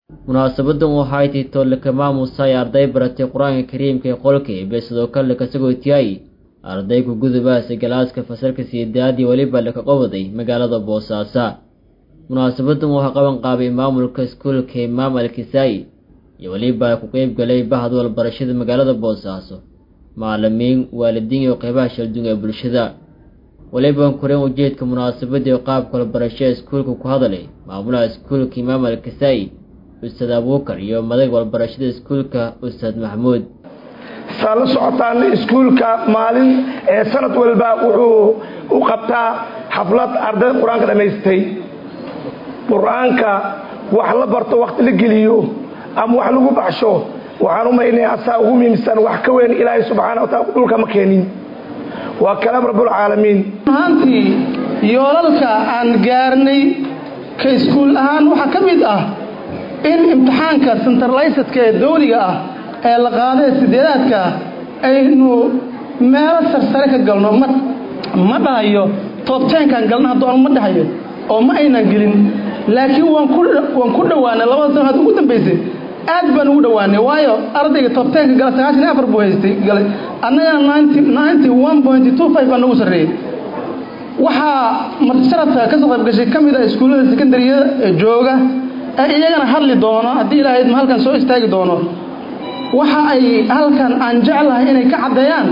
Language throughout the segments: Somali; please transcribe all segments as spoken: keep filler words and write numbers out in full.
munaasabadan waxay tahay toolka maamusay arday baratay quraanka kariimka ee qolka ee sidoo kale ka sagootiyay arday ku gudubaasay galaaska fasalka sideedaad waliba la ka qawaday magaalada Boosaaso. munaasabadan waxa qaban qaabay maamulka iskuulka Imaam Al-Kisaa'i iyo waliba ku qayb galay bahad walbarashada magaalada Boosaaso, macallimiin, waalidiin iyo qaybaha shaqada ee bulshada. waliba koreen ujeedka munaasabada qaabka walbarashada iskuulka ku hadalay maamulaha iskuulka Imaam Al-Kisaa'i Ustaad Abuukar iyo madax walbarashada iskuulka Ustaad Maxamuud. sala socotaan iskuulka maalin ee sanad walba wuxuu u qabtaa xaflad arday quraanka dhameystay. quraanka wax la barto waqti la geliyo ama wax lagu baxsho waxaan u maynay asaa ugu miimsan wax ka weyn Ilaahay subhanahu wa ta'ala dhulka ma keenin. waa kalaam rabbul caalamiin. maantii yoolalka aan gaarnay ka iskuul ahaan waxa kamid ah in imtixaanka centralized ee dawliga ah ee la qaaday sideedaadka aynu meel sarsare ka galno ma ma dhahayo top ten kan galna doon ma dhahayo oo ma aynan gelin laakiin waan ku waan ku dhawaanay labada sano ugu dambeysay aad baan ugu dhawaanay waayo ardayga top ten ka gala sagaashan iyo afar buu haystay galay annaga ninety-one point two five baan ugu sareeyay. waxa martisalada ka soo qayb gashay kamid ah iskuulada secondary ee jooga ay iyagana hadli doono haddii Ilaahay ma halkan soo istaagi doono. waxa ay halkan aan jeclahay inay ka cadeeyaan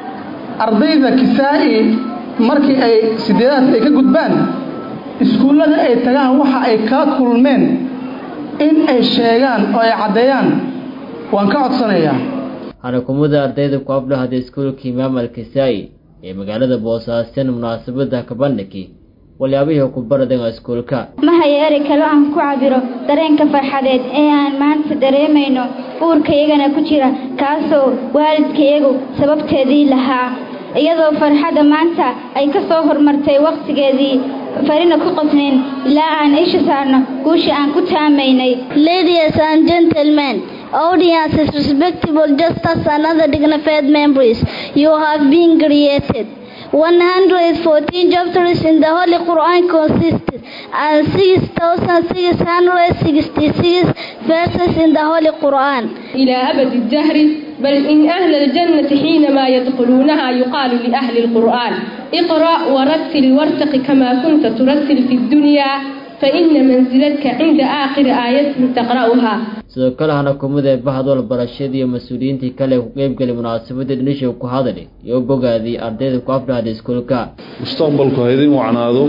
ardayda Kisaa'i markii ay sideedaad ay ka gudbaan iskuulada ay tagaan waxa ay ka kulmeen in ay sheegaan oo ay cadeeyaan. waan ka codsanayaa xarakumada ardayda ku aflaha iskuulka Imaam Al-Kisaa'i ee magaalada Boosaaso munaasabada ka bandhigay waliyaabaha ku baradan iskuulka. ma hayeeri kale aan ku cabiro dareenka farxadeed ee aan maanta dareemayno uurkaygana ku jira kaasoo waalidkaygu sababteedii lahaa iyadoo farxada maanta ay ka soo hormartay waqtigeedii farina ku qosnayn ilaa aan isha saarno guusha aan ku taamaynay. Ladies and gentlemen, audiences, respectable justice and other dignified members, you have been created. one hundred fourteen chapters in the Holy Quran consist and six thousand six hundred sixty-six verses in the Holy Quran. إلى أبد الدهر بل إن أهل الجنة حينما يدخلونها يقال لأهل القرآن اقرأ ورتل وارتق كما كنت ترتل في الدنيا فإن منزلتك عند آخر آية تقرأها. sidoo kale hana kumada bahad walbarashada iyo mas'uuliyiinta kale ku qayb galay munaasabada dhinisho ku hadalay iyo bogaadii ardayda ku aflaha iskuulka. mustaqbalku haydin wacnaado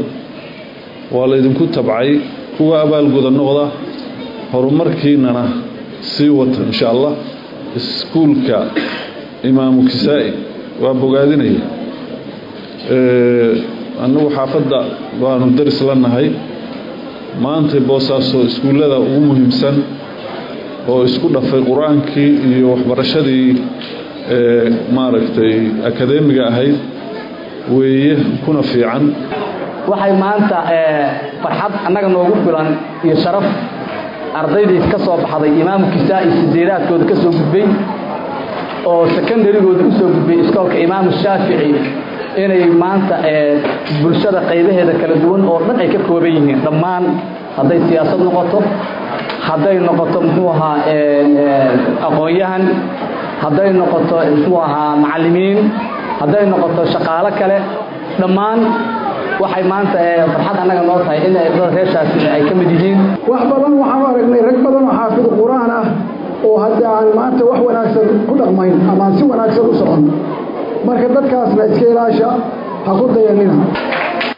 waa la idinku tabcay kuwa abaalgooda noqda horumarkiinana sii wata insha Allah. iskuulka Imaam Kisaa'i waa bogaadinaya ee annagu xaafadda waanu daris lanahay maanta Boosaaso iskuulada ugu muhiimsan oo isku dhafay quraankii iyo waxbarashadii ee maaragtay akademiga ahayd weeye kuna fiican. waxay maanta ee farxad anaga noogu filan iyo sharaf ardaydii ka soo baxday Imaam Kisaa'i sideedaadkooda ka soo gudbay oo secondarygooda u soo gudbay iskoolka Imaam Shaafici inay maanta ee bulshada qaybaheeda kala duwan oo dhan ay ka kooban yihiin dhammaan haday siyaasad noqoto haday noqoto muxuu ahaa ee aqoonyahan haday noqoto muxuu ahaa macallimiin haday noqoto shaqaale kale dhammaan waxay maanta ee farxad anaga noo tahay in ay dad reeshaas ay ka mid yihiin. wax badan waxaan aragnay rag badan oo xaafid quraan ah oo hadda aan maanta wax wanaagsan ku dhaqmayn ama si wanaagsan u socon marka dadkaasna iska ilaasha ha ku dayanina.